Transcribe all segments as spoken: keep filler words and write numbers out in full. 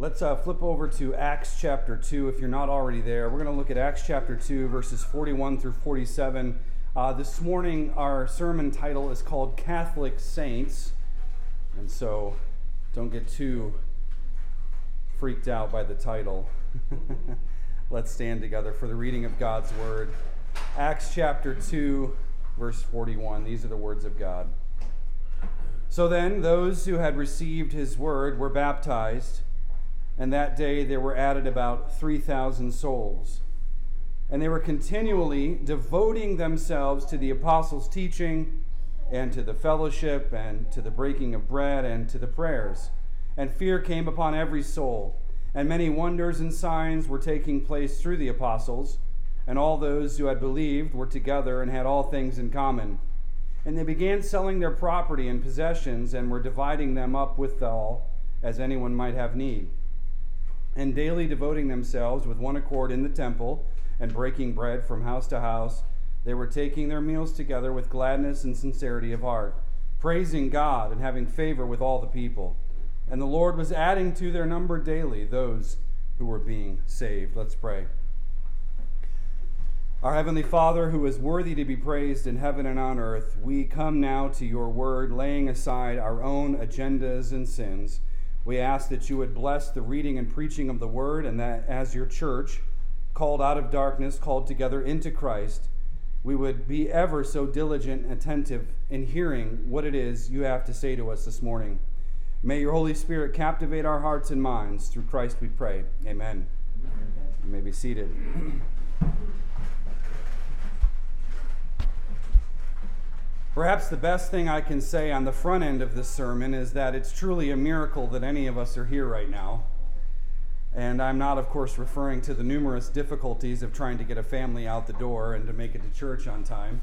Let's uh, flip over to Acts chapter two if you're not already there. We're going to look at Acts chapter two, verses forty-one through forty-seven. Uh, this morning, our sermon title is called Catholic Saints. And so don't get too freaked out by the title. Let's stand together for the reading of God's word. Acts chapter two, verse forty-one. These are the words of God. So then, those who had received his word were baptized, and that day there were added about three thousand souls. And they were continually devoting themselves to the apostles' teaching, and to the fellowship, and to the breaking of bread, and to the prayers. And fear came upon every soul, and many wonders and signs were taking place through the apostles, and all those who had believed were together and had all things in common. And they began selling their property and possessions, and were dividing them up with all, as anyone might have need. And daily devoting themselves with one accord in the temple, and breaking bread from house to house, they were taking their meals together with gladness and sincerity of heart, praising God and having favor with all the people. And the Lord was adding to their number daily those who were being saved. Let's pray. Our Heavenly Father, who is worthy to be praised in heaven and on earth, we come now to your word, laying aside our own agendas and sins. We ask that you would bless the reading and preaching of the word, and that as your church, called out of darkness, called together into Christ, we would be ever so diligent and attentive in hearing what it is you have to say to us this morning. May your Holy Spirit captivate our hearts and minds. Through Christ we pray. Amen. You may be seated. Perhaps the best thing I can say on the front end of this sermon is that it's truly a miracle that any of us are here right now. And I'm not, of course, referring to the numerous difficulties of trying to get a family out the door and to make it to church on time.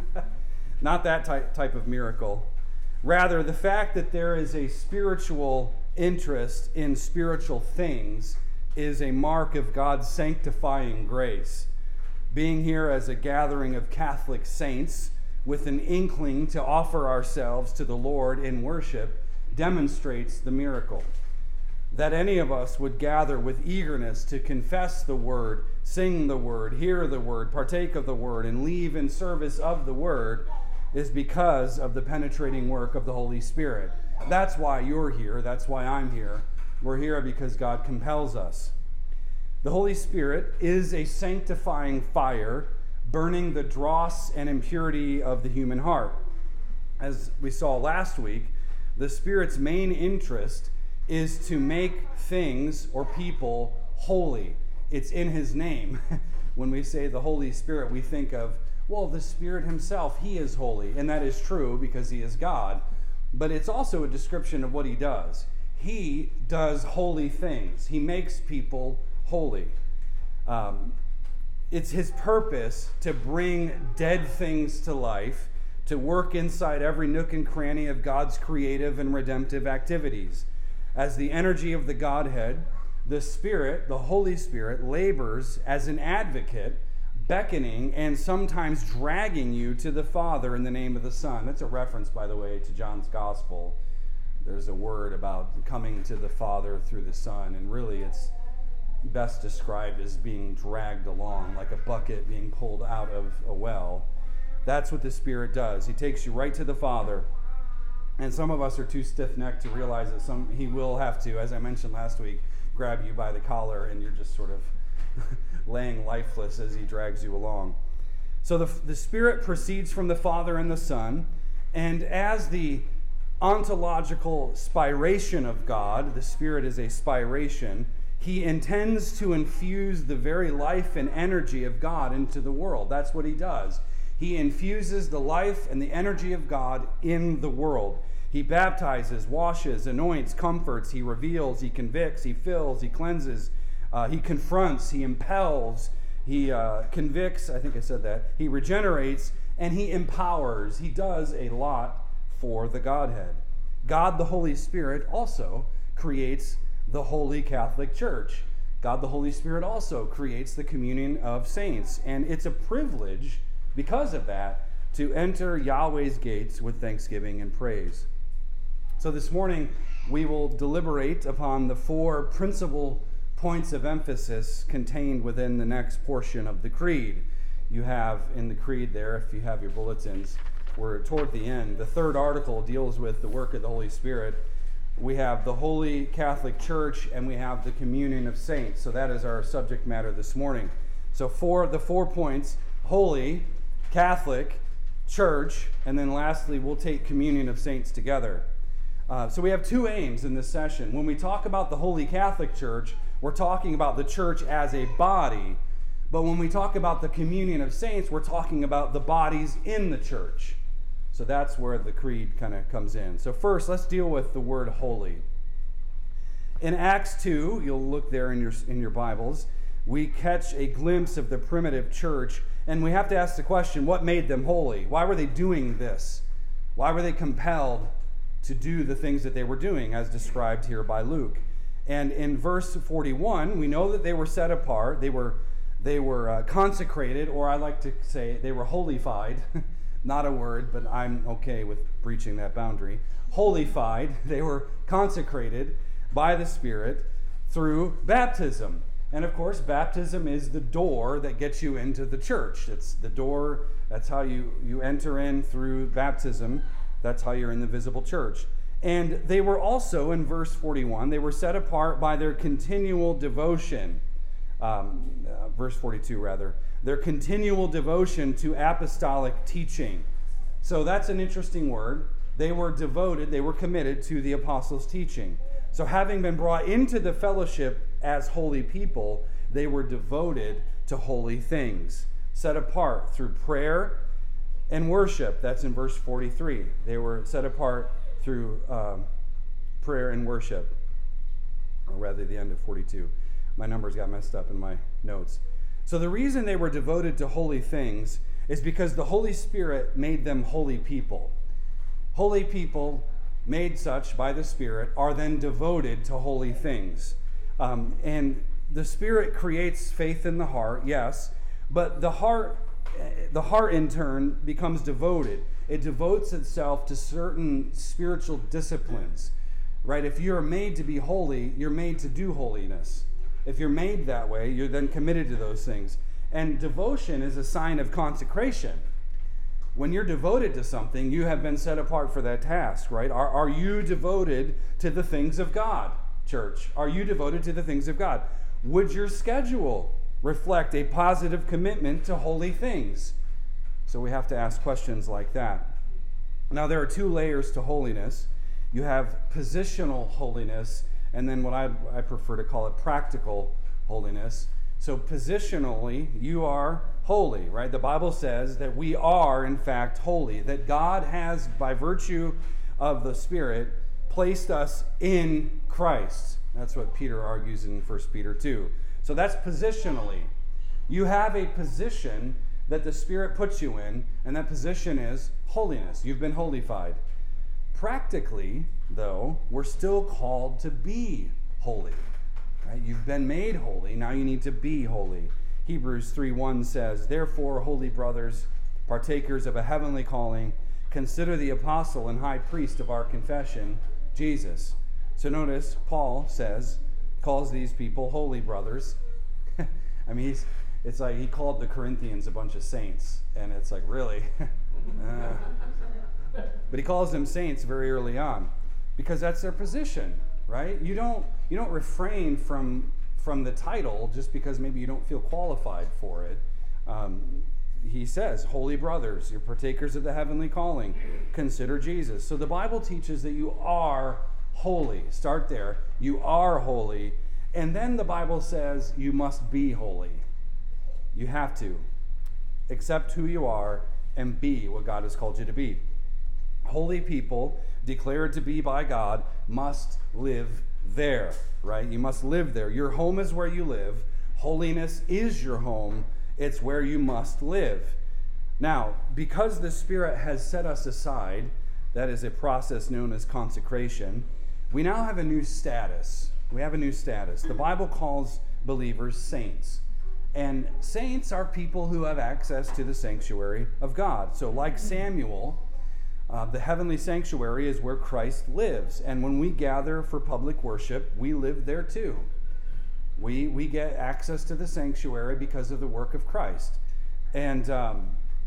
Not that type, type of miracle. Rather, the fact that there is a spiritual interest in spiritual things is a mark of God's sanctifying grace. Being here as a gathering of Catholic saints with an inkling to offer ourselves to the Lord in worship demonstrates the miracle. That any of us would gather with eagerness to confess the word, sing the word, hear the word, partake of the word, and leave in service of the word is because of the penetrating work of the Holy Spirit. That's why you're here. That's why I'm here. We're here because God compels us. The Holy Spirit is a sanctifying fire, burning the dross and impurity of the human heart. As we saw last week, the Spirit's main interest is to make things or people holy. It's in his name. When we say the Holy Spirit, we think of, well, the Spirit himself, he is holy. And that is true because he is God. But it's also a description of what he does. He does holy things. He makes people holy. Um, It's his purpose to bring dead things to life, to work inside every nook and cranny of God's creative and redemptive activities. As the energy of the Godhead, the Spirit, the Holy Spirit, labors as an advocate, beckoning and sometimes dragging you to the Father in the name of the Son. That's a reference, by the way, to John's Gospel. There's a word about coming to the Father through the Son, and really it's best described as being dragged along, like a bucket being pulled out of a well. That's what the Spirit does. He takes you right to the Father. And some of us are too stiff-necked to realize that some he will have to, as I mentioned last week, grab you by the collar, and you're just sort of laying lifeless as he drags you along. So the, the Spirit proceeds from the Father and the Son, and as the ontological spiration of God, the Spirit is a spiration, he intends to infuse the very life and energy of God into the world. That's what he does. He infuses the life and the energy of God in the world. He baptizes, washes, anoints, comforts, he reveals, he convicts, he fills, he cleanses, uh, he confronts, he impels, he uh, convicts, I think I said that, he regenerates, and he empowers. He does a lot for the Godhead. God the Holy Spirit also creates the Holy Catholic Church. God the Holy Spirit also creates the communion of saints. And it's a privilege, because of that, to enter Yahweh's gates with thanksgiving and praise. So this morning we will deliberate upon the four principal points of emphasis contained within the next portion of the creed. You have in the creed there, if you have your bulletins, we're toward the end. The third article deals with the work of the Holy Spirit. We have the Holy Catholic Church, and we have the communion of saints. So that is our subject matter this morning. So for the four points: Holy, Catholic, Church, and then lastly we'll take communion of saints together. Uh, so we have two aims in this session. When we talk about the Holy Catholic Church, we're talking about the church as a body. But when we talk about the communion of saints, we're talking about the bodies in the church. So that's where the creed kind of comes in. So first, let's deal with the word holy. In Acts two, you'll look there in your in your Bibles, we catch a glimpse of the primitive church, and we have to ask the question, what made them holy? Why were they doing this? Why were they compelled to do the things that they were doing, as described here by Luke? And in verse forty-one, we know that they were set apart, they were they were uh, consecrated, or I like to say they were holified. Not a word, but I'm okay with breaching that boundary. Holified, they were consecrated by the Spirit through baptism. And of course, baptism is the door that gets you into the church. It's the door, that's how you, you enter in through baptism. That's how you're in the visible church. And they were also, in verse forty-one, they were set apart by their continual devotion. Um, uh, verse forty-two, rather. Their continual devotion to apostolic teaching. So that's an interesting word. They were devoted, they were committed to the apostles' teaching. So having been brought into the fellowship as holy people, they were devoted to holy things, set apart through prayer and worship. That's in verse forty-three. They were set apart through um, prayer and worship, or rather the end of forty-two. My numbers got messed up in my notes. So the reason they were devoted to holy things is because the Holy Spirit made them holy people. Holy people made such by the Spirit are then devoted to holy things. Um, and the Spirit creates faith in the heart, yes, but the heart, the heart in turn becomes devoted. It devotes itself to certain spiritual disciplines, right? If you're made to be holy, you're made to do holiness. If you're made that way, you're then committed to those things. And devotion is a sign of consecration. When you're devoted to something, you have been set apart for that task, right? Are, are you devoted to the things of God, church? Are you devoted to the things of God? Would your schedule reflect a positive commitment to holy things? So we have to ask questions like that. Now, there are two layers to holiness. You have positional holiness, and then what I, I prefer to call it practical holiness. So positionally, you are holy, right? The Bible says that we are, in fact, holy, that God has, by virtue of the Spirit, placed us in Christ. That's what Peter argues in First Peter two. So that's positionally. You have a position that the Spirit puts you in, and that position is holiness. You've been holified. Practically, though, we're still called to be holy. Right? You've been made holy, now you need to be holy. Hebrews three one says, "Therefore, holy brothers, partakers of a heavenly calling, consider the apostle and high priest of our confession, Jesus." So notice, Paul says, calls these people holy brothers. I mean, he's, it's like he called the Corinthians a bunch of saints, and it's like, really? uh, But he calls them saints very early on because that's their position, right? You don't you don't refrain from from the title just because maybe you don't feel qualified for it. Um, he says, "Holy brothers, you're partakers of the heavenly calling. Consider Jesus." So the Bible teaches that you are holy. Start there. You are holy. And then the Bible says you must be holy. You have to accept who you are and be what God has called you to be. Holy people, declared to be by God, must live there, right? You must live there. Your home is where you live. Holiness is your home. It's where you must live. Now, because the Spirit has set us aside, that is a process known as consecration, we now have a new status. We have a new status. The Bible calls believers saints. And saints are people who have access to the sanctuary of God. So like Samuel, Uh, the heavenly sanctuary is where Christ lives. And when we gather for public worship, we live there too. We, we get access to the sanctuary because of the work of Christ. And um,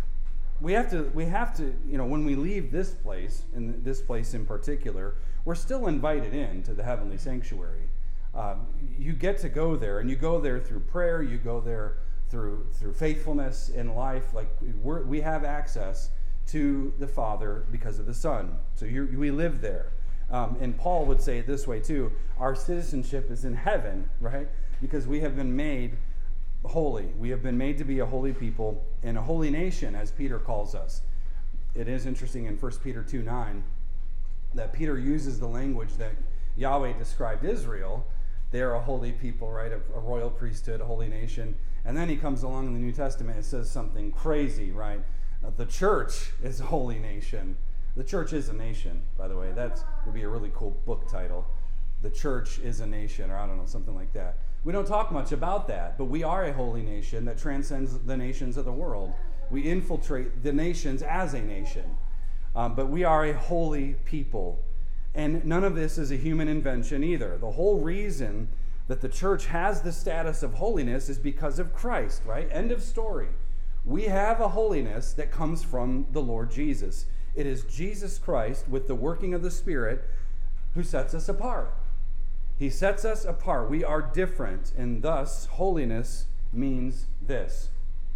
we have to, we have to, you know, when we leave this place, and this place in particular, we're still invited in to the heavenly sanctuary. Um, you get to go there, and you go there through prayer, you go there through through faithfulness in life. Like we're, we have access to the Father because of the Son. So you, we live there. Um, and Paul would say it this way too: our citizenship is in heaven, right? Because we have been made holy. We have been made to be a holy people and a holy nation, as Peter calls us. It is interesting in First Peter two nine that Peter uses the language that Yahweh described Israel. They're a holy people, right? A, a royal priesthood, a holy nation. And then he comes along in the New Testament and says something crazy, right? Uh, the church is a holy nation. The church is a nation, by the way. That would be a really cool book title. The church is a nation, or I don't know, something like that. We don't talk much about that, but we are a holy nation that transcends the nations of the world. We infiltrate the nations as a nation. Um, but we are a holy people. And none of this is a human invention either. The whole reason that the church has the status of holiness is because of Christ, right? End of story. We have a holiness that comes from the Lord Jesus. It is Jesus Christ, with the working of the Spirit, who sets us apart. He sets us apart. We are different, and thus holiness means this.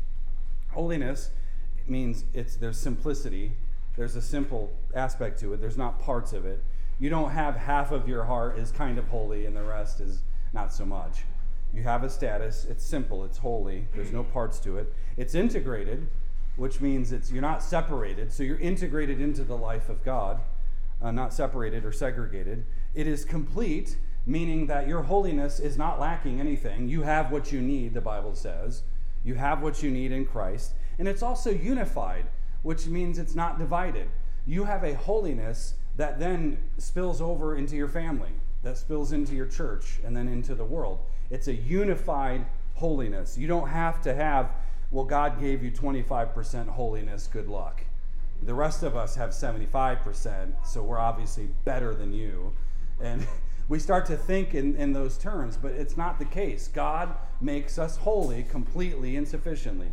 Holiness means it's there's simplicity. There's a simple aspect to it. There's not parts of it. You don't have half of your heart is kind of holy and the rest is not so much. You have a status. It's simple. It's holy. There's no parts to it. It's integrated, which means it's you're not separated. So you're integrated into the life of God, uh, not separated or segregated. It is complete, meaning that your holiness is not lacking anything. You have what you need, the Bible says. You have what you need in Christ. And it's also unified, which means it's not divided. You have a holiness that then spills over into your family, that spills into your church, and then into the world. It's a unified holiness. You don't have to have, well, God gave you twenty-five percent holiness, good luck. The rest of us have seventy-five percent, so we're obviously better than you. And we start to think in, in those terms, but it's not the case. God makes us holy completely and sufficiently.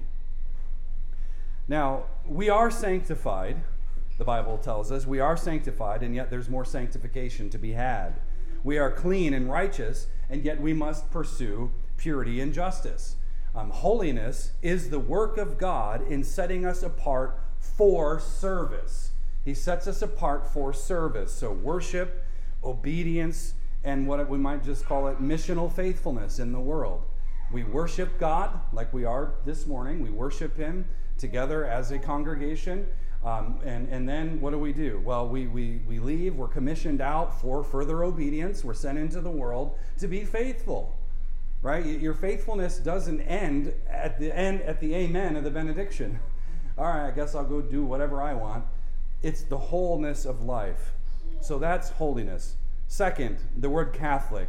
Now, we are sanctified. The Bible tells us we are sanctified, and yet there's more sanctification to be had. We are clean and righteous, and yet we must pursue purity and justice. Um, holiness is the work of God in setting us apart for service. He sets us apart for service. So worship, obedience, and what we might just call it missional faithfulness in the world. We worship God like we are this morning. We worship Him together as a congregation. Um, and, and then what do we do? Well, we, we, we leave. We're commissioned out for further obedience. We're sent into the world to be faithful, right? Your faithfulness doesn't end at the end at the amen of the benediction. All right, I guess I'll go do whatever I want. It's the wholeness of life. So that's holiness. Second, the word Catholic.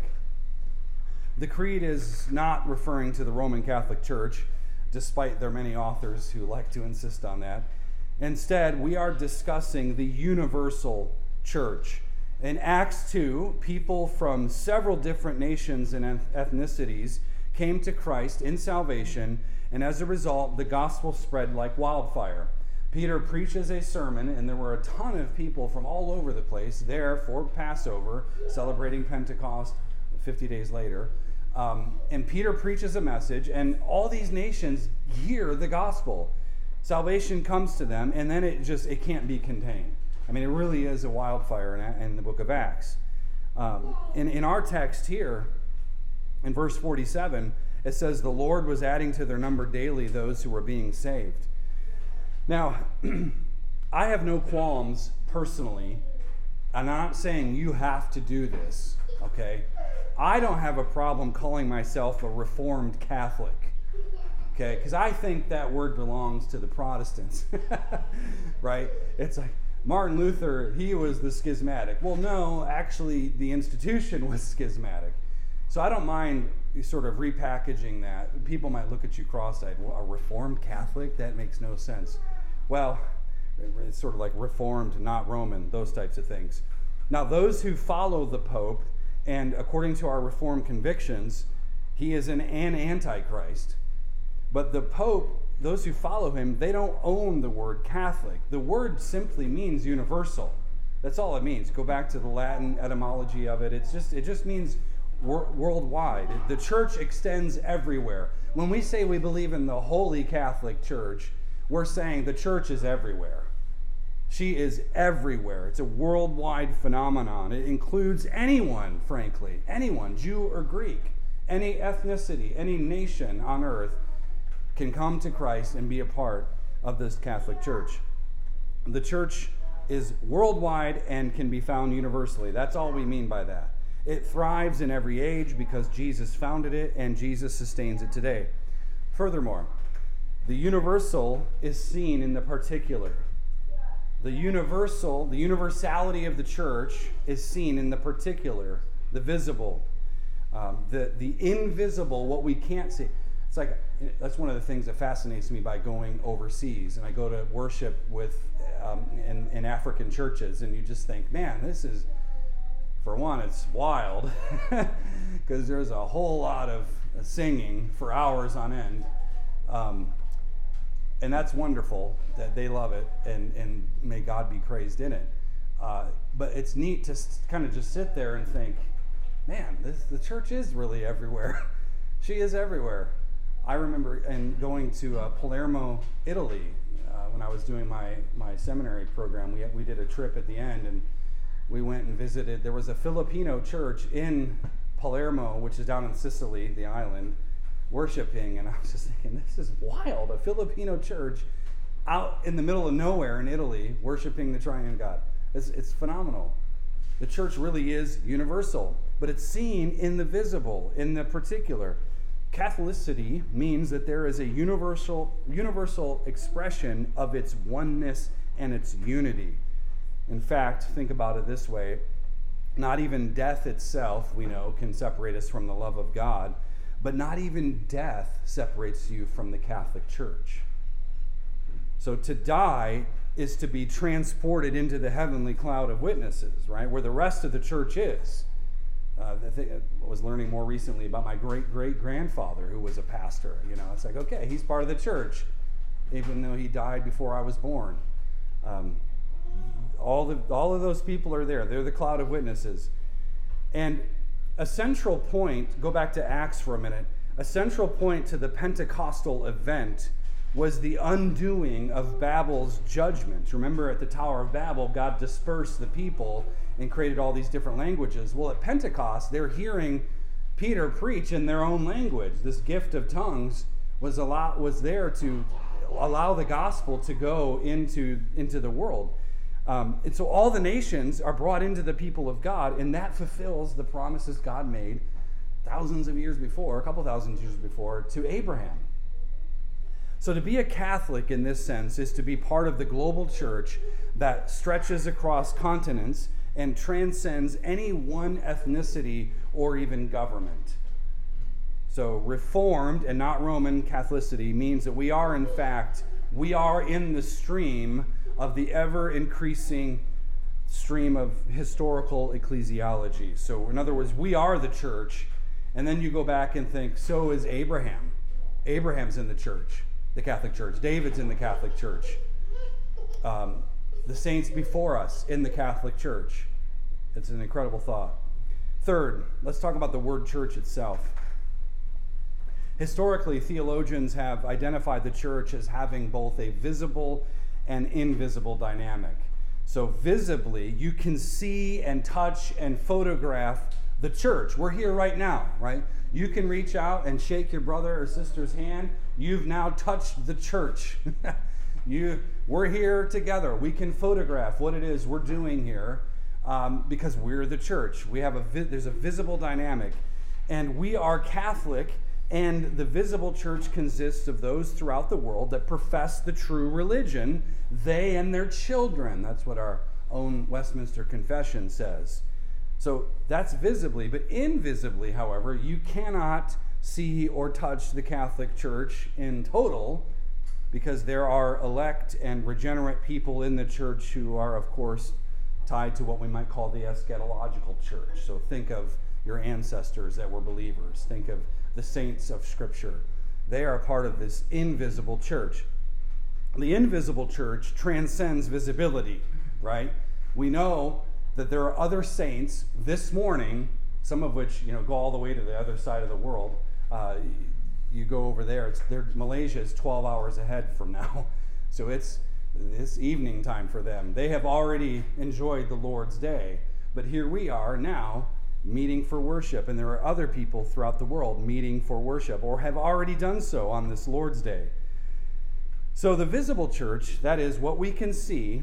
The creed is not referring to the Roman Catholic Church, despite their many authors who like to insist on that. Instead, we are discussing the universal church. In Acts two, people from several different nations and ethnicities came to Christ in salvation, and as a result, the gospel spread like wildfire. Peter preaches a sermon, and there were a ton of people from all over the place there for Passover, celebrating Pentecost fifty days later. Um, and Peter preaches a message, and all these nations hear the gospel. Salvation comes to them, and then it just, it can't be contained. I mean, it really is a wildfire in, in the book of Acts. Um, in, in our text here, in verse forty-seven, it says, the Lord was adding to their number daily those who were being saved. Now, I have no qualms personally. I'm not saying you have to do this, okay? I don't have a problem calling myself a Reformed Catholic. Okay, because I think that word belongs to the Protestants, right? It's like Martin Luther, he was the schismatic. Well, no, actually, the institution was schismatic. So I don't mind sort of repackaging that. People might look at you cross-eyed. Well, a Reformed Catholic? That makes no sense. Well, It's sort of like Reformed, not Roman, those types of things. Now, those who follow the Pope, and according to our Reformed convictions, he is an, an Antichrist. But the Pope, those who follow him, they don't own the word Catholic. The word simply means universal. That's all it means. Go back to the Latin etymology of it. It's just it just means wor- worldwide. The church extends everywhere. When we say we believe in the Holy Catholic Church, we're saying the church is everywhere. She is everywhere. It's a worldwide phenomenon. It includes anyone, frankly, anyone, Jew or Greek, any ethnicity, any nation on earth can come to Christ and be a part of this Catholic Church. The church is worldwide and can be found universally. That's all we mean by that. It thrives in every age because Jesus founded it and Jesus sustains it today. Furthermore, the universal is seen in the particular. The universal, the universality of the church is seen in the particular, the visible, um, the, the invisible, what we can't see. It's like, that's one of the things that fascinates me by going overseas. And I go to worship with um, in, in African churches, and you just think, man, this is, for one, it's wild, because there's a whole lot of singing for hours on end. Um, and that's wonderful that they love it, and, and may God be praised in it. Uh, but it's neat to kind of just sit there and think, man, this, the church is really everywhere. She is everywhere. I remember in going to uh, Palermo, Italy, uh, when I was doing my, my seminary program. We, we did a trip at the end, and we went and visited. There was a Filipino church in Palermo, which is down in Sicily, the island, worshiping, and I was just thinking, this is wild. A Filipino church out in the middle of nowhere in Italy worshiping the triune God. It's, it's phenomenal. The church really is universal, but it's seen in the visible, in the particular. Catholicity means that there is a universal, universal expression of its oneness and its unity. In fact, think about it this way. Not even death itself, we know, can separate us from the love of God, but not even death separates you from the Catholic Church. So to die is to be transported into the heavenly cloud of witnesses, right, where the rest of the church is. Uh, I, think I was learning more recently about my great-great-grandfather who was a pastor. You know, it's like, okay, he's part of the church, even though he died before I was born. Um, all, the, all of those people are there. They're the cloud of witnesses. And a central point, go back to Acts for a minute, a central point to the Pentecostal event was the undoing of Babel's judgment. Remember, at the Tower of Babel, God dispersed the people and created all these different languages. Well, at Pentecost, they're hearing Peter preach in their own language. This gift of tongues was allow, was there to allow the gospel to go into, into the world. Um, and so all the nations are brought into the people of God, and that fulfills the promises God made thousands of years before, a couple thousand years before, to Abraham. So to be a Catholic in this sense is to be part of the global church that stretches across continents and transcends any one ethnicity or even government. So Reformed and not Roman Catholicity means that we are, in fact, we are in the stream of the ever-increasing stream of historical ecclesiology. So in other words, we are the church, and then you go back and think, so is Abraham. Abraham's in the church, the Catholic Church. David's in the Catholic Church. Um, the saints before us in the Catholic Church. It's an incredible thought. Third, let's talk about the word church itself. Historically, theologians have identified the church as having both a visible and invisible dynamic. So visibly, you can see and touch and photograph the church. We're here right now, right? You can reach out and shake your brother or sister's hand. You've now touched the church. you, we're here together. We can photograph what it is we're doing here um, because we're the church. We have a vi- there's a visible dynamic, and we are Catholic. And the visible church consists of those throughout the world that profess the true religion, they and their children. That's what our own Westminster Confession says. So that's visibly, but invisibly, however, you cannot see or touch the Catholic Church in total because there are elect and regenerate people in the church who are, of course, tied to what we might call the eschatological church. So think of your ancestors that were believers. Think of the saints of Scripture. They are a part of this invisible church. The invisible church transcends visibility, right? We know that there are other saints this morning, some of which, you know, go all the way to the other side of the world. Uh, you go over there, it's, Malaysia is twelve hours ahead from now. So it's this evening time for them. They have already enjoyed the Lord's Day. But here we are now meeting for worship. And there are other people throughout the world meeting for worship or have already done so on this Lord's Day. So the visible church, that is what we can see,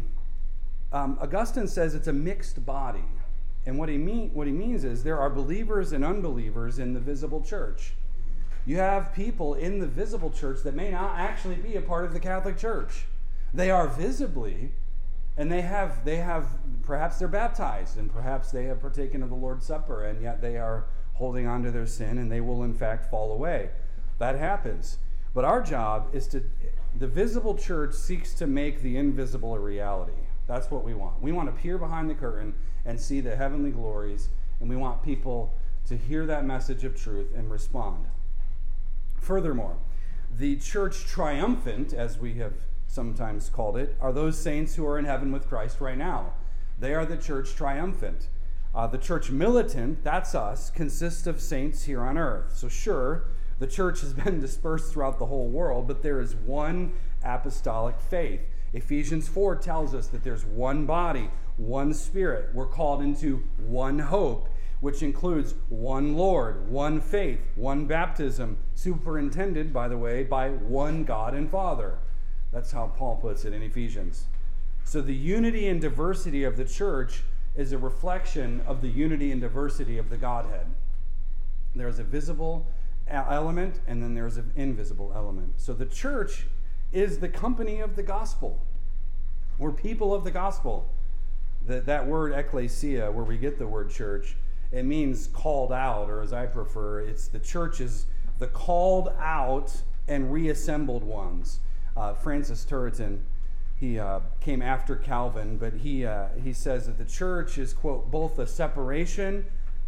um, Augustine says it's a mixed body. And what he mean, what he means is there are believers and unbelievers in the visible church. You have people in the visible church that may not actually be a part of the Catholic Church. They are visibly, and they have, they have, perhaps they're baptized, and perhaps they have partaken of the Lord's Supper, and yet they are holding on to their sin, and they will in fact fall away. That happens. But our job is to, the visible church seeks to make the invisible a reality. That's what we want. We want to peer behind the curtain and see the heavenly glories, and we want people to hear that message of truth and respond. Furthermore, the church triumphant, as we have sometimes called it, are those saints who are in heaven with Christ right now. They are the church triumphant. Uh, the church militant, that's us, consists of saints here on earth. So sure, the church has been dispersed throughout the whole world, but there is one apostolic faith. Ephesians four tells us that there's one body, one spirit. We're called into one hope, which includes one Lord, one faith, one baptism, superintended, by the way, by one God and Father. That's how Paul puts it in Ephesians. So the unity and diversity of the church is a reflection of the unity and diversity of the Godhead. There's a visible element, and then there's an invisible element. So the church is the company of the gospel. We're people of the gospel. That, that word ecclesia, where we get the word church, it means called out, or as I prefer, it's the church is the called out and reassembled ones. Uh, Francis Turretin, he uh, came after Calvin, but he uh, he says that the church is, quote, both a separation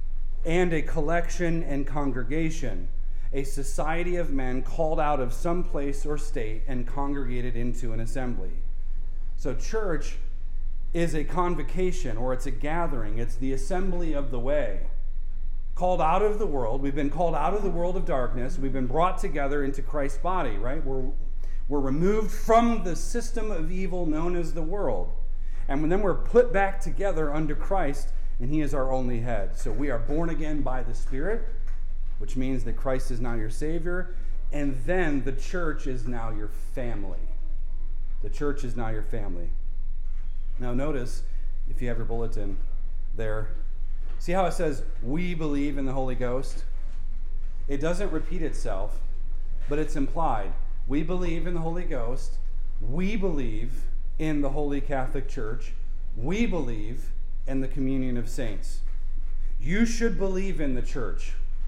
and a collection and congregation, a society of men called out of some place or state and congregated into an assembly. So church is a convocation, or it's a gathering. It's the assembly of the way. Called out of the world. We've been called out of the world of darkness. We've been brought together into Christ's body, right? We're, we're removed from the system of evil known as the world. And then we're put back together under Christ, and he is our only head. So we are born again by the Spirit, which means that Christ is now your Savior, and then the church is now your family. The church is now your family. Now notice, if you have your bulletin there, see how it says, we believe in the Holy Ghost? It doesn't repeat itself, but it's implied. We believe in the Holy Ghost. We believe in the Holy Catholic Church. We believe in the communion of saints. You should believe in the church.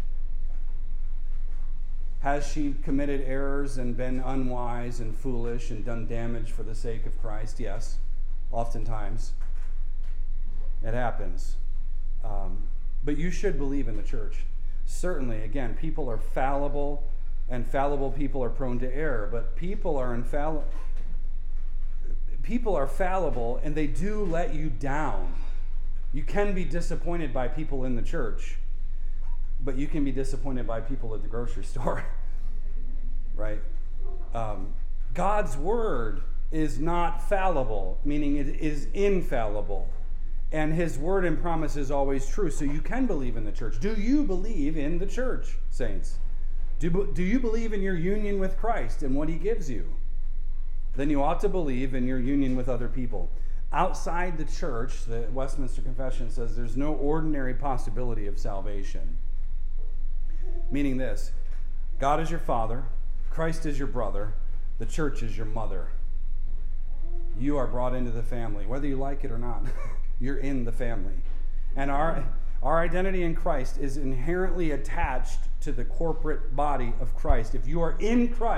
Has she committed errors and been unwise and foolish and done damage for the sake of Christ? Yes, oftentimes. It happens. Um, but you should believe in the church. Certainly, again, people are fallible, and fallible people are prone to error, but people are infallible. People are fallible, and they do let you down. You can be disappointed by people in the church, but you can be disappointed by people at the grocery store, right? Um, God's word is not fallible, meaning it is infallible. And his word and promise is always true. So you can believe in the church. Do you believe in the church, saints? Do, do you believe in your union with Christ and what he gives you? Then you ought to believe in your union with other people. Outside the church, the Westminster Confession says there's no ordinary possibility of salvation. Meaning this, God is your father, Christ is your brother, the church is your mother. You are brought into the family, whether you like it or not. You're in the family. And our, our identity in Christ is inherently attached to the corporate body of Christ. If you are in Christ,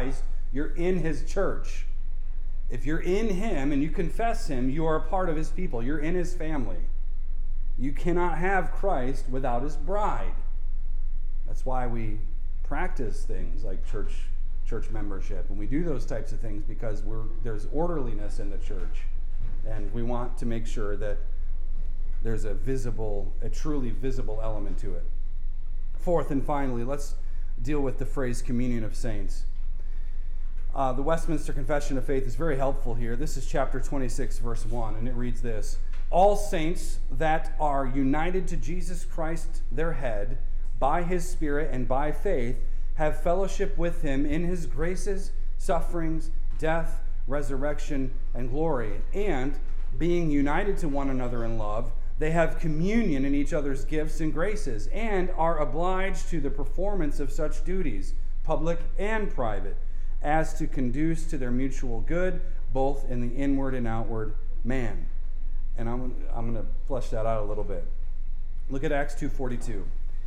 You're in his church. If you're in him and you confess him, you are a part of his people. You're in his family. You cannot have Christ without his bride. That's why we practice things like church church membership, and we do those types of things because we're there's orderliness in the church, and we want to make sure that there's a visible, a truly visible element to it. Fourth and finally, let's deal with the phrase communion of saints. Uh, the Westminster Confession of Faith is very helpful here. This is chapter twenty-six, verse one, and it reads this: all saints that are united to Jesus Christ, their head, by his Spirit and by faith, have fellowship with him in his graces, sufferings, death, resurrection, and glory. And being united to one another in love, they have communion in each other's gifts and graces, and are obliged to the performance of such duties, public and private, as to conduce to their mutual good, both in the inward and outward man. And I'm, I'm going to flesh that out a little bit. Look at Acts two forty-two.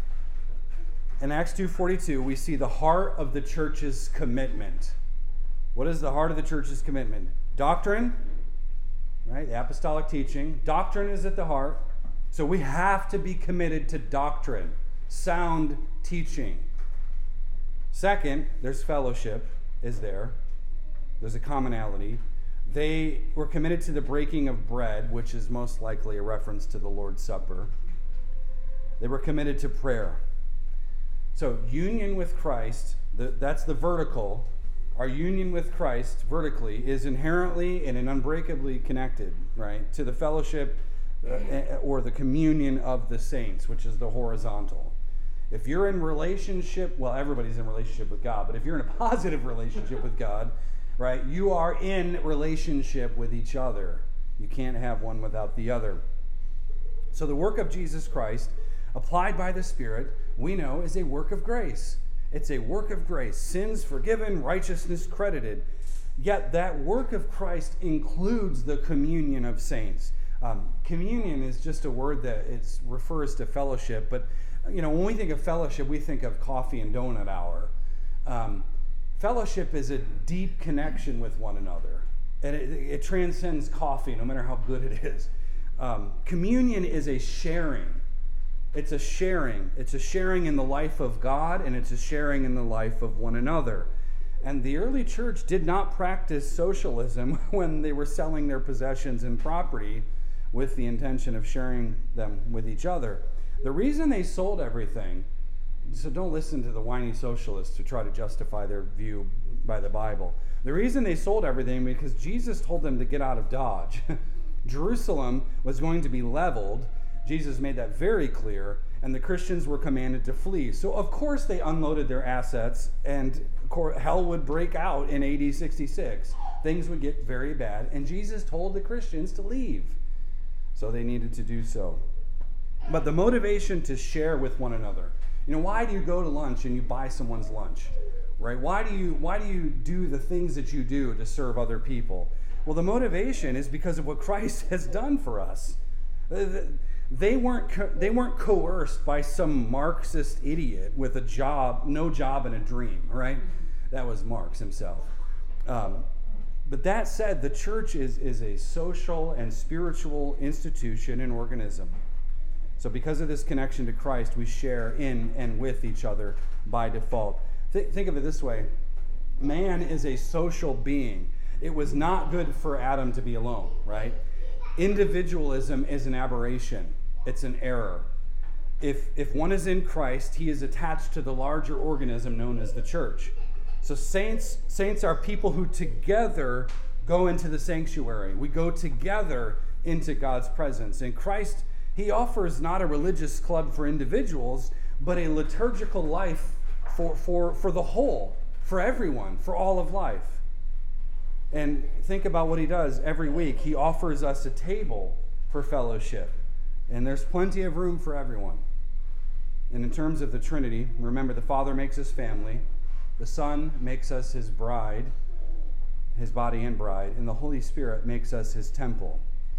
In Acts two forty-two, we see the heart of the church's commitment. What is the heart of the church's commitment? Doctrine, right? The apostolic teaching. Doctrine is at the heart. So we have to be committed to doctrine, sound teaching. Second, there's fellowship, is there. There's a commonality. They were committed to the breaking of bread, which is most likely a reference to the Lord's Supper. They were committed to prayer. So union with Christ, the, that's the vertical. Our union with Christ vertically is inherently and unbreakably connected, right, to the fellowship uh, or the communion of the saints, which is the horizontal. If you're in relationship, well, everybody's in relationship with God, but if you're in a positive relationship with God, right, you are in relationship with each other. You can't have one without the other. So the work of Jesus Christ, applied by the Spirit, we know is a work of grace. It's a work of grace. Sins forgiven, righteousness credited. Yet that work of Christ includes the communion of saints. Um, communion is just a word that it refers to fellowship, but you know, when we think of fellowship, we think of coffee and donut hour. Um, fellowship is a deep connection with one another, and it, it transcends coffee, no matter how good it is. Um, communion is a sharing. It's a sharing. It's a sharing in the life of God, and it's a sharing in the life of one another. And the early church did not practice socialism when they were selling their possessions and property with the intention of sharing them with each other. The reason they sold everything, so don't listen to the whiny socialists who try to justify their view by the Bible. The reason they sold everything because Jesus told them to get out of Dodge. Jerusalem was going to be leveled. Jesus made that very clear, and the Christians were commanded to flee. So, of course, they unloaded their assets, and hell would break out in A D sixty-six. Things would get very bad, and Jesus told the Christians to leave. So they needed to do so. But the motivation to share with one another. You know, why do you go to lunch and you buy someone's lunch? Right? Why do you why do you do the things that you do to serve other people? Well, the motivation is because of what Christ has done for us. They weren't co- they weren't coerced by some Marxist idiot with a job, no job and a dream, right? That was Marx himself. Um, but that said, the church is, is a social and spiritual institution and organism. So because of this connection to Christ, we share in and with each other by default. Th- think of it this way. Man is a social being. It was not good for Adam to be alone, right? Individualism is an aberration. It's an error. If if one is in Christ, he is attached to the larger organism known as the church. So saints saints are people who together go into the sanctuary. We go together into God's presence. And Christ, he offers not a religious club for individuals, but a liturgical life for, for, for the whole, for everyone, for all of life. And think about what he does every week. He offers us a table for fellowship. And there's plenty of room for everyone. And in terms of the Trinity, remember the Father makes us family, the Son makes us his bride, his body and bride, and the Holy Spirit makes us his temple.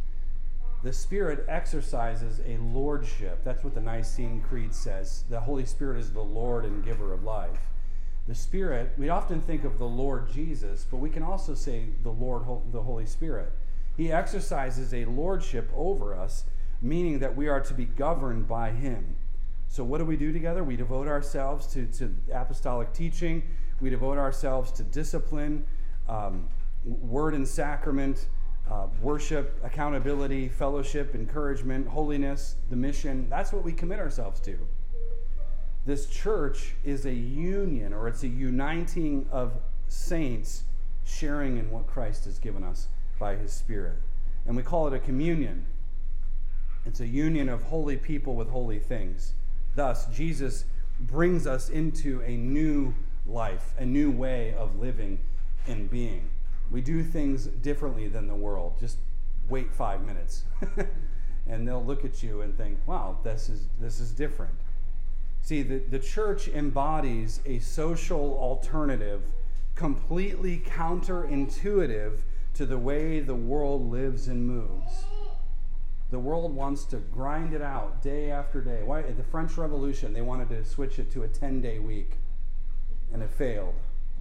The Spirit exercises a lordship. That's what the Nicene Creed says. The Holy Spirit is the Lord and giver of life. The Spirit, we often think of the Lord Jesus, but we can also say the Lord, the Holy Spirit. He exercises a lordship over us, meaning that we are to be governed by him. So what do we do together? We devote ourselves to, to apostolic teaching. We devote ourselves to discipline, um, word and sacrament, uh, worship, accountability, fellowship, encouragement, holiness, the mission. That's what we commit ourselves to. This church is a union, or it's a uniting of saints sharing in what Christ has given us by his Spirit. And we call it a communion. It's a union of holy people with holy things. Thus, Jesus brings us into a new life, a new way of living and being. We do things differently than the world. Just wait five minutes. And they'll look at you and think, wow, this is this is different. See, the, the church embodies a social alternative completely counterintuitive to the way the world lives and moves. The world wants to grind it out day after day. Why? At the French Revolution, they wanted to switch it to a ten-day week, and it failed.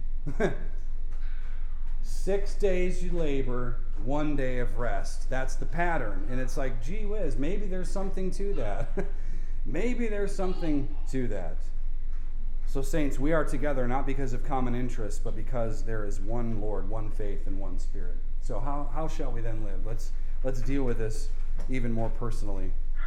Six days you labor, one day of rest. That's the pattern. And it's like, gee whiz, maybe there's something to that. Maybe there's something to that. So saints, we are together not because of common interests, but because there is one Lord, one faith, and one Spirit. So how, how shall we then live? Let's let's deal with this even more personally.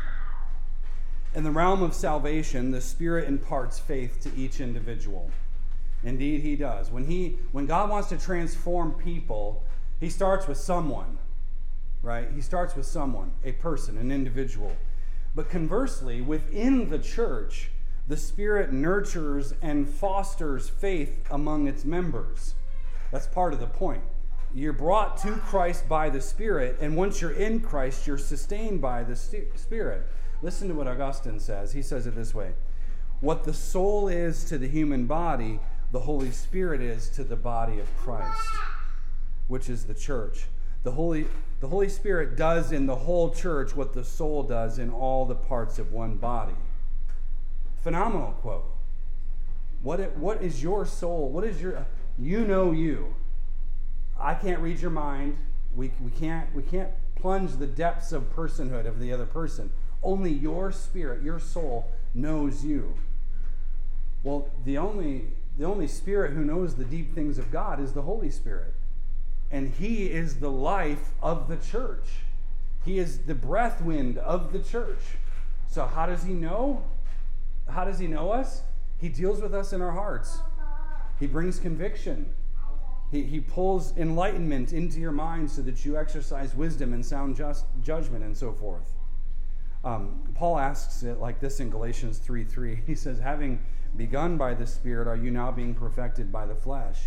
In the realm of salvation, the Spirit imparts faith to each individual. Indeed, he does. When he when God wants to transform people, he starts with someone, right? He starts with someone, a person, an individual. But conversely, within the church, the Spirit nurtures and fosters faith among its members. That's part of the point. You're brought to Christ by the Spirit, and once you're in Christ, you're sustained by the Spirit. Listen to what Augustine says. He says it this way: what the soul is to the human body, the Holy Spirit is to the body of Christ, which is the church. The Holy, the Holy Spirit does in the whole church what the soul does in all the parts of one body. Phenomenal quote. What it, what is your soul? What is your, you know you. I can't read your mind. We, we can't we can't plunge the depths of personhood of the other person. Only your spirit, your soul knows you. Well, the only the only spirit who knows the deep things of God is the Holy Spirit. And he is the life of the church. He is the breath wind of the church. So how does he know? How does he know us? He deals with us in our hearts. He brings conviction. He, he pulls enlightenment into your mind so that you exercise wisdom and sound just judgment and so forth. Um, Paul asks it like this in Galatians three three. He says, having begun by the Spirit, are you now being perfected by the flesh?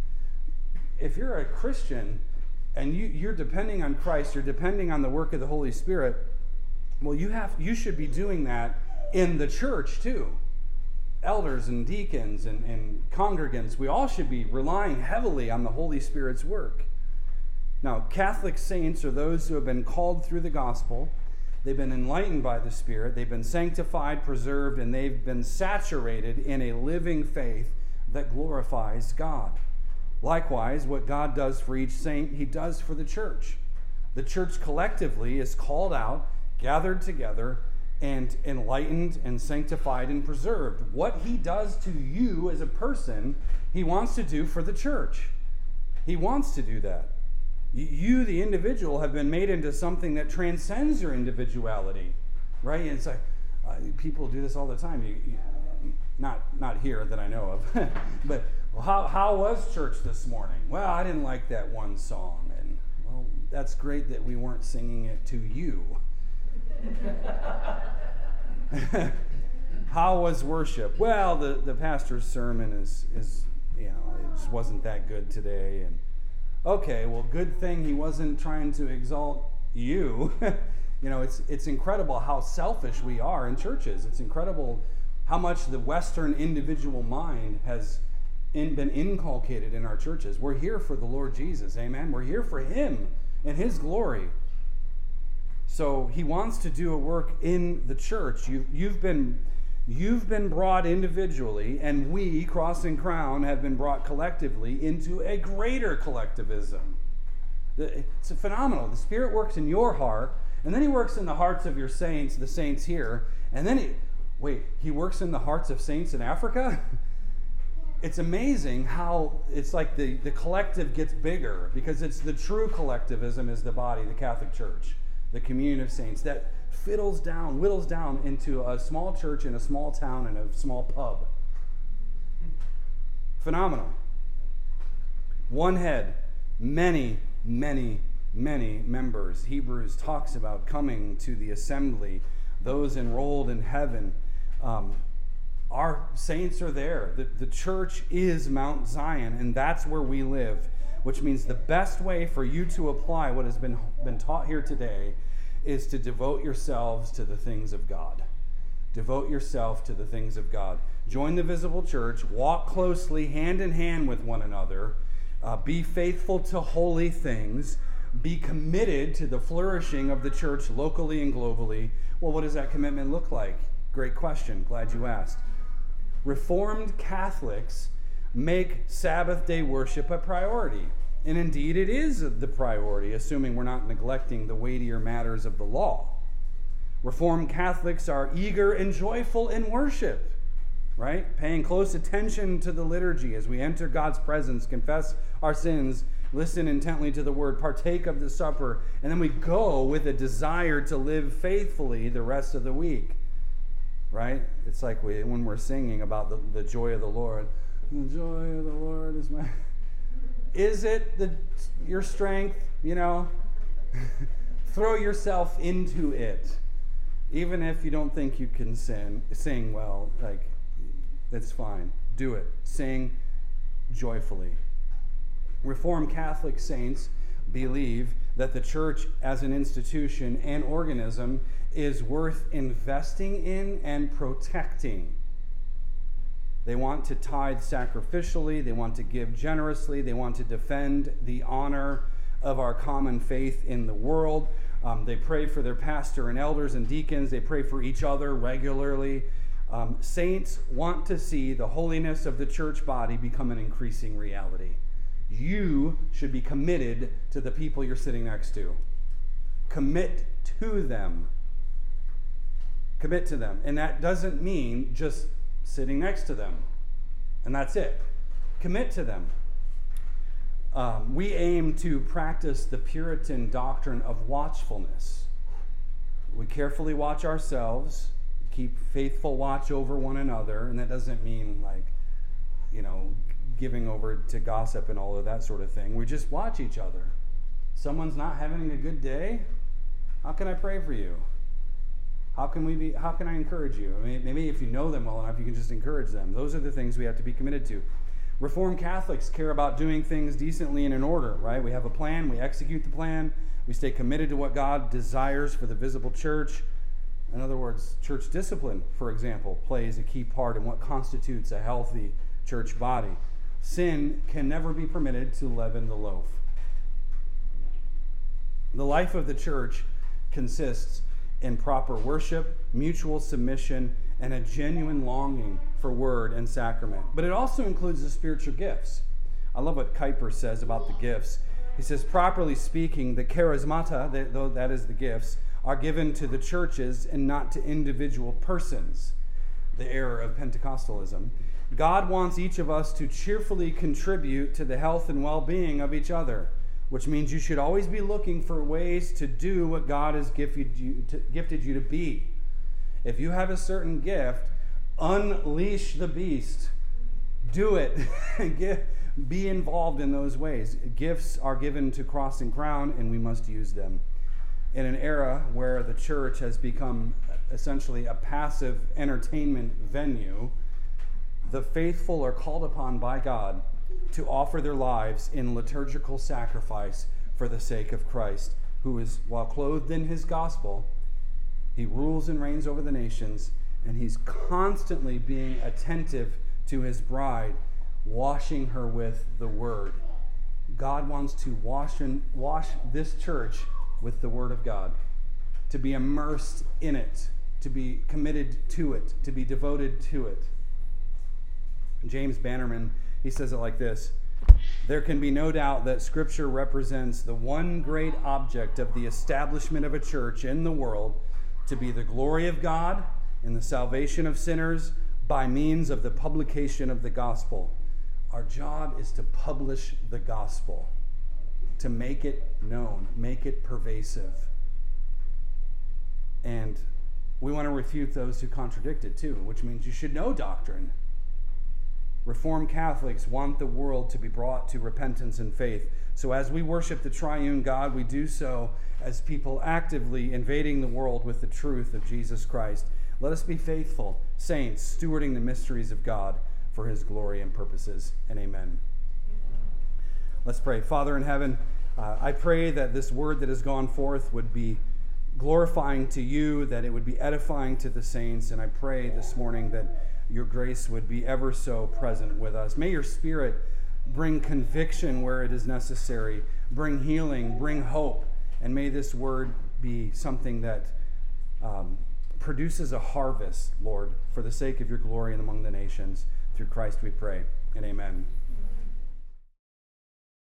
If you're a Christian and you, you're depending on Christ, you're depending on the work of the Holy Spirit, well, you have you should be doing that in the church too. Elders and deacons and, and congregants, we all should be relying heavily on the Holy Spirit's work. Now, Catholic saints are those who have been called through the gospel. They've been enlightened by the Spirit. They've been sanctified, preserved, and they've been saturated in a living faith that glorifies God. Likewise, what God does for each saint, he does for the church. The church collectively is called out, gathered together, and enlightened and sanctified and preserved. What he does to you as a person, he wants to do for the church. He wants to do that. You, the individual, have been made into something that transcends your individuality, right? And it's like, uh, people do this all the time. You, you, not not here that I know of, but well, how how was church this morning? Well, I didn't like that one song, and well, that's great that we weren't singing it to you. How was worship? Well, the, the pastor's sermon is is you know it just wasn't that good today, and okay, well, good thing he wasn't trying to exalt you. You know, it's it's incredible how selfish we are in churches. It's incredible how much the Western individual mind has in, been inculcated in our churches. We're here for the Lord Jesus, amen? We're here for him and his glory. So he wants to do a work in the church. You, you've been You've been brought individually, and we, Cross and Crown, have been brought collectively into a greater collectivism. It's phenomenal. The Spirit works in your heart, and then he works in the hearts of your saints, the saints here, and then he, wait, he works in the hearts of saints in Africa? It's amazing how it's like the, the collective gets bigger, because it's the true collectivism is the body, the Catholic Church, the communion of saints, that fiddles down, whittles down into a small church in a small town in a small pub. Phenomenal. One head, many, many, many members. Hebrews talks about coming to the assembly, those enrolled in heaven. Um, our saints are there. The, the church is Mount Zion, and that's where we live, which means the best way for you to apply what has been, been taught here today is to devote yourselves to the things of God. Devote yourself to the things of God. Join the visible church. Walk closely, hand in hand with one another. Uh, be faithful to holy things. Be committed to the flourishing of the church locally and globally. Well, what does that commitment look like? Great question. Glad you asked. Reformed Catholics make Sabbath day worship a priority. And indeed, it is the priority, assuming we're not neglecting the weightier matters of the law. Reformed Catholics are eager and joyful in worship, right? Paying close attention to the liturgy as we enter God's presence, confess our sins, listen intently to the word, partake of the supper, and then we go with a desire to live faithfully the rest of the week, right? It's like we, when we're singing about the, the joy of the Lord. The joy of the Lord is my... Is it the your strength? You know, throw yourself into it. Even if you don't think you can sing, sing well, like, that's fine. Do it. Sing joyfully. Reformed Catholic saints believe that the church as an institution and organism is worth investing in and protecting. They want to tithe sacrificially. They want to give generously. They want to defend the honor of our common faith in the world. Um, they pray for their pastor and elders and deacons. They pray for each other regularly. Um, saints want to see the holiness of the church body become an increasing reality. You should be committed to the people you're sitting next to. Commit to them. Commit to them. And that doesn't mean just sitting next to them, and that's it. Commit to them. Um, we aim to practice the Puritan doctrine of watchfulness. We carefully watch ourselves, keep faithful watch over one another, and that doesn't mean like, you know, giving over to gossip and all of that sort of thing. We just watch each other. Someone's not having a good day, how can I pray for you? How can we be? How can I encourage you? I mean, maybe if you know them well enough, you can just encourage them. Those are the things we have to be committed to. Reformed Catholics care about doing things decently and in order, right? We have a plan. We execute the plan. We stay committed to what God desires for the visible church. In other words, church discipline, for example, plays a key part in what constitutes a healthy church body. Sin can never be permitted to leaven the loaf. The life of the church consists in proper worship, mutual submission, and a genuine longing for word and sacrament. But it also includes the spiritual gifts. I love what Kuyper says about the gifts. He says, properly speaking, the charismata, though that is the gifts, are given to the churches and not to individual persons. The error of Pentecostalism. God wants each of us to cheerfully contribute to the health and well-being of each other, which means you should always be looking for ways to do what God has gifted you to, gifted you to be. If you have a certain gift, unleash the beast. Do it. Get, be involved in those ways. Gifts are given to Cross and Crown, and we must use them. In an era where the church has become essentially a passive entertainment venue, the faithful are called upon by God to offer their lives in liturgical sacrifice for the sake of Christ, who is, while clothed in his gospel, he rules and reigns over the nations, and he's constantly being attentive to his bride, washing her with the word. God wants to wash and wash this church with the word of God, to be immersed in it, to be committed to it, to be devoted to it. James Bannerman, he says it like this: there can be no doubt that Scripture represents the one great object of the establishment of a church in the world, to be the glory of God and the salvation of sinners by means of the publication of the gospel. Our job is to publish the gospel, to make it known, make it pervasive. And we want to refute those who contradict it too, which means you should know doctrine. Reformed Catholics want the world to be brought to repentance and faith. So as we worship the triune God, we do so as people actively invading the world with the truth of Jesus Christ. Let us be faithful saints, stewarding the mysteries of God for his glory and purposes. And amen. Let's pray. Father in heaven, uh, I pray that this word that has gone forth would be glorifying to you, that it would be edifying to the saints. And I pray this morning that your grace would be ever so present with us. May your Spirit bring conviction where it is necessary, bring healing, bring hope, and may this word be something that um, produces a harvest, Lord, for the sake of your glory and among the nations. Through Christ we pray, and amen.